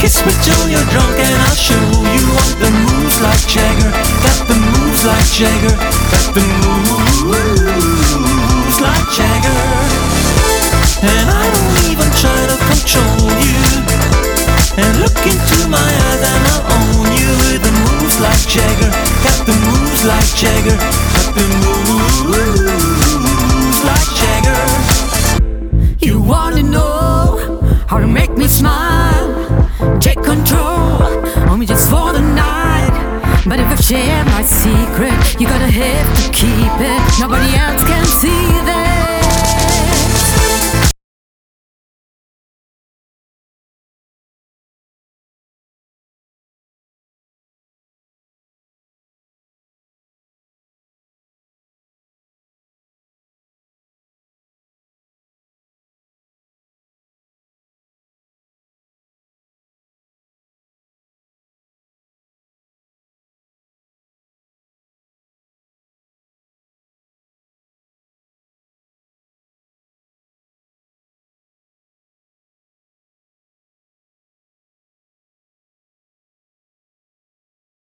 face, but till you're drunk and I'll show you. Want the moves like Jagger, got the moves like Jagger, got the moves like Jagger. And I don't even try to control you. And look into my eyes and I'll own you. With the moves like Jagger, got the moves like Jagger, got the moves like Jagger. You wanna know how to make me smile? Take control on me just for the night. But if I share my secret, you gotta have to keep it. Nobody else can see that.